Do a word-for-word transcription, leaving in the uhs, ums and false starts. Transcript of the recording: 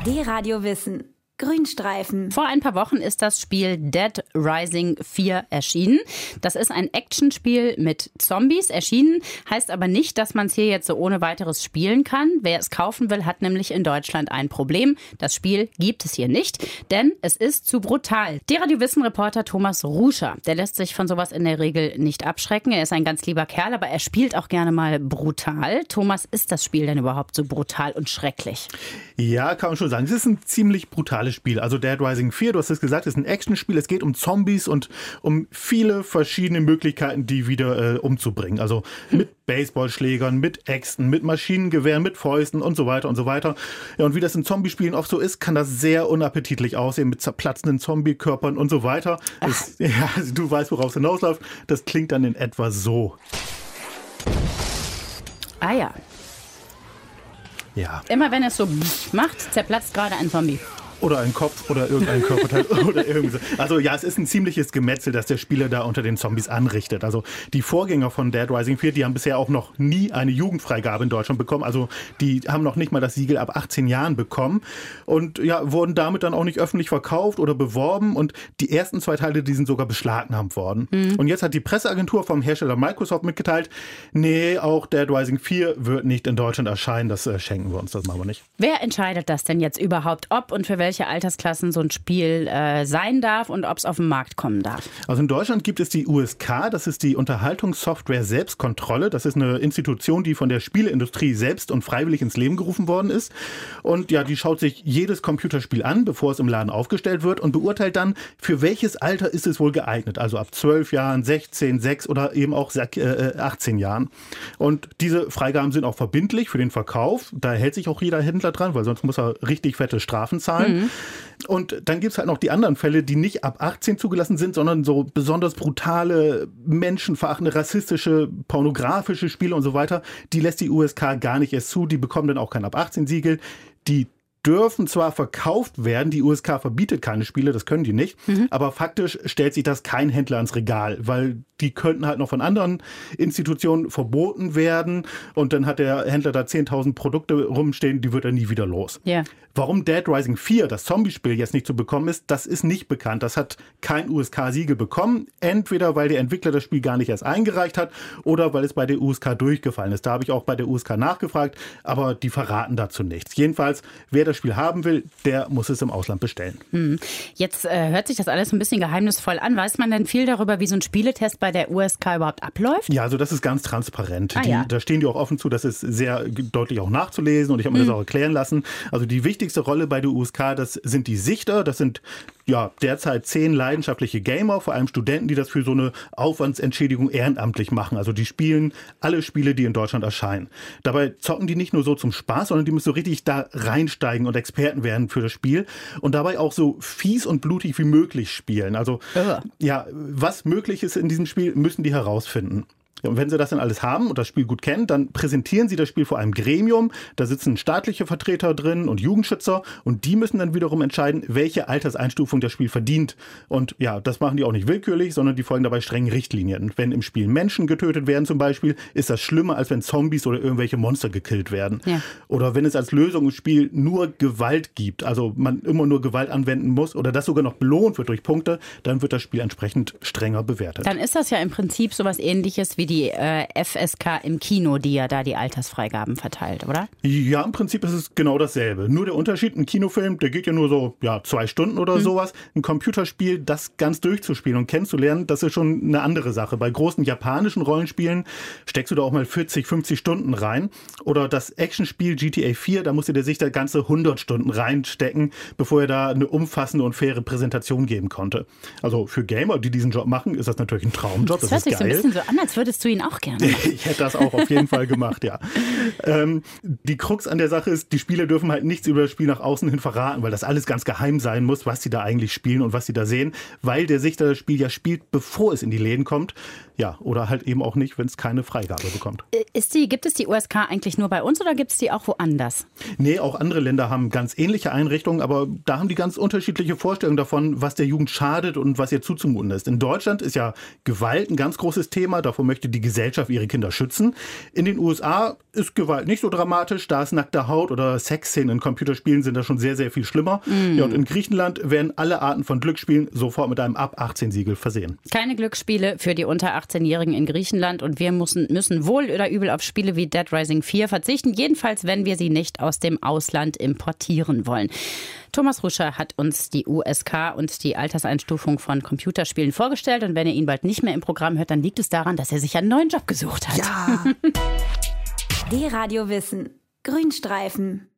D-Radio Wissen. Grünstreifen. Vor ein paar Wochen ist das Spiel Dead Rising vier erschienen. Das ist ein Actionspiel mit Zombies. Erschienen heißt aber nicht, dass man es hier jetzt so ohne weiteres spielen kann. Wer es kaufen will, hat nämlich in Deutschland ein Problem. Das Spiel gibt es hier nicht, denn es ist zu brutal. D-Radio Wissen-Reporter Thomas Ruscher, der lässt sich von sowas in der Regel nicht abschrecken. Er ist ein ganz lieber Kerl, aber er spielt auch gerne mal brutal. Thomas, ist das Spiel denn überhaupt so brutal und schrecklich? Ja, kann man schon sagen. Es ist ein ziemlich brutales Spiel. Also Dead Rising vier, du hast es gesagt, ist ein Actionspiel. Es geht um Zombies und um viele verschiedene Möglichkeiten, die wieder äh, umzubringen. Also mit Baseballschlägern, mit Äxten, mit Maschinengewehren, mit Fäusten und so weiter und so weiter. Ja, und wie das in Zombiespielen oft so ist, kann das sehr unappetitlich aussehen mit zerplatzenden Zombiekörpern und so weiter. Das, ja, du weißt, worauf es hinausläuft. Das klingt dann in etwa so. Ah ja. Ja. Immer wenn es so macht, zerplatzt gerade ein Zombie. Oder ein Kopf oder irgendein Körperteil oder irgendwie. Also ja, es ist ein ziemliches Gemetzel, das der Spieler da unter den Zombies anrichtet. Also die Vorgänger von Dead Rising vier, die haben bisher auch noch nie eine Jugendfreigabe in Deutschland bekommen. Also die haben noch nicht mal das Siegel ab achtzehn Jahren bekommen und ja, wurden damit dann auch nicht öffentlich verkauft oder beworben. Und die ersten zwei Teile, die sind sogar beschlagnahmt worden. Mhm. Und jetzt hat die Presseagentur vom Hersteller Microsoft mitgeteilt, nee, auch Dead Rising vier wird nicht in Deutschland erscheinen. Das äh, schenken wir uns, das machen wir nicht. Wer entscheidet das denn jetzt überhaupt, ob und für welche Altersklassen so ein Spiel äh, sein darf und ob es auf den Markt kommen darf? Also in Deutschland gibt es die U S K, das ist die Unterhaltungssoftware Selbstkontrolle. Das ist eine Institution, die von der Spieleindustrie selbst und freiwillig ins Leben gerufen worden ist. Und ja, die schaut sich jedes Computerspiel an, bevor es im Laden aufgestellt wird und beurteilt dann, für welches Alter ist es wohl geeignet. Also ab zwölf Jahren, sechzehn, sechs oder eben auch achtzehn Jahren. Und diese Freigaben sind auch verbindlich für den Verkauf. Da hält sich auch jeder Händler dran, weil sonst muss er richtig fette Strafen zahlen. Mhm. Und dann gibt es halt noch die anderen Fälle, die nicht ab achtzehn zugelassen sind, sondern so besonders brutale, menschenverachtende, rassistische, pornografische Spiele und so weiter. Die lässt die U S K gar nicht erst zu. Die bekommen dann auch kein ab achtzehn Siegel. Die dürfen zwar verkauft werden, die U S K verbietet keine Spiele, das können die nicht, mhm. aber faktisch stellt sich das kein Händler ans Regal, weil die könnten halt noch von anderen Institutionen verboten werden und dann hat der Händler da zehntausend Produkte rumstehen, die wird er nie wieder los. Yeah. Warum Dead Rising vier, das Zombie-Spiel, jetzt nicht zu bekommen ist, das ist nicht bekannt. Das hat kein U S K-Siegel bekommen, entweder weil der Entwickler das Spiel gar nicht erst eingereicht hat oder weil es bei der U S K durchgefallen ist. Da habe ich auch bei der U S K nachgefragt, aber die verraten dazu nichts. Jedenfalls, wer das Spiel haben will, der muss es im Ausland bestellen. Hm. Jetzt äh, hört sich das alles ein bisschen geheimnisvoll an. Weiß man denn viel darüber, wie so ein Spieletest bei der U S K überhaupt abläuft? Ja, also das ist ganz transparent. Ah, die, ja. Da stehen die auch offen zu, das ist sehr deutlich auch nachzulesen und ich habe mir hm. das auch erklären lassen. Also die wichtigste Rolle bei der U S K, das sind die Sichter, das sind ja derzeit zehn leidenschaftliche Gamer, vor allem Studenten, die das für so eine Aufwandsentschädigung ehrenamtlich machen. Also die spielen alle Spiele, die in Deutschland erscheinen. Dabei zocken die nicht nur so zum Spaß, sondern die müssen so richtig da reinsteigen und Experten werden für das Spiel und dabei auch so fies und blutig wie möglich spielen. Also ja, ja was möglich ist in diesem Spiel, müssen die herausfinden. Und wenn sie das dann alles haben und das Spiel gut kennen, dann präsentieren sie das Spiel vor einem Gremium. Da sitzen staatliche Vertreter drin und Jugendschützer und die müssen dann wiederum entscheiden, welche Alterseinstufung das Spiel verdient. Und ja, das machen die auch nicht willkürlich, sondern die folgen dabei strengen Richtlinien. Wenn im Spiel Menschen getötet werden zum Beispiel, ist das schlimmer, als wenn Zombies oder irgendwelche Monster gekillt werden. Ja. Oder wenn es als Lösung im Spiel nur Gewalt gibt, also man immer nur Gewalt anwenden muss oder das sogar noch belohnt wird durch Punkte, dann wird das Spiel entsprechend strenger bewertet. Dann ist das ja im Prinzip sowas Ähnliches wie die die äh, F S K im Kino, die ja da die Altersfreigaben verteilt, oder? Ja, im Prinzip ist es genau dasselbe. Nur der Unterschied, ein Kinofilm, der geht ja nur so ja, zwei Stunden oder mhm. sowas. Ein Computerspiel, das ganz durchzuspielen und kennenzulernen, das ist schon eine andere Sache. Bei großen japanischen Rollenspielen steckst du da auch mal vierzig, fünfzig Stunden rein. Oder das Actionspiel G T A vier, da musste der sich da ganze hundert Stunden reinstecken, bevor er da eine umfassende und faire Präsentation geben konnte. Also für Gamer, die diesen Job machen, ist das natürlich ein Traumjob. Das, das hört ist sich geil. So ein bisschen so an, als würdest du ihn auch gerne machen. Ich hätte das auch auf jeden Fall gemacht, ja. Ähm, die Krux an der Sache ist, die Spieler dürfen halt nichts über das Spiel nach außen hin verraten, weil das alles ganz geheim sein muss, was sie da eigentlich spielen und was sie da sehen, weil der Sichter das Spiel ja spielt, bevor es in die Läden kommt. Ja, oder halt eben auch nicht, wenn es keine Freigabe bekommt. Ist die, gibt es die U S K eigentlich nur bei uns oder gibt es die auch woanders? Nee, auch andere Länder haben ganz ähnliche Einrichtungen, aber da haben die ganz unterschiedliche Vorstellungen davon, was der Jugend schadet und was ihr zuzumuten ist. In Deutschland ist ja Gewalt ein ganz großes Thema, davor möchte die Gesellschaft ihre Kinder schützen. In den U S A ist Gewalt nicht so dramatisch, da ist nackte Haut oder Sexszenen in Computerspielen sind da schon sehr, sehr viel schlimmer. Mm. Ja, und in Griechenland werden alle Arten von Glücksspielen sofort mit einem Ab achtzehn Siegel versehen. Keine Glücksspiele für die unter achtzehnjährigen in Griechenland und wir müssen, müssen wohl oder übel auf Spiele wie Dead Rising vier verzichten, jedenfalls wenn wir sie nicht aus dem Ausland importieren wollen. Thomas Ruscher hat uns die U S K und die Alterseinstufung von Computerspielen vorgestellt und wenn ihr ihn bald nicht mehr im Programm hört, dann liegt es daran, dass er sich einen neuen Job gesucht hat. Ja. D-Radio Wissen. Grünstreifen.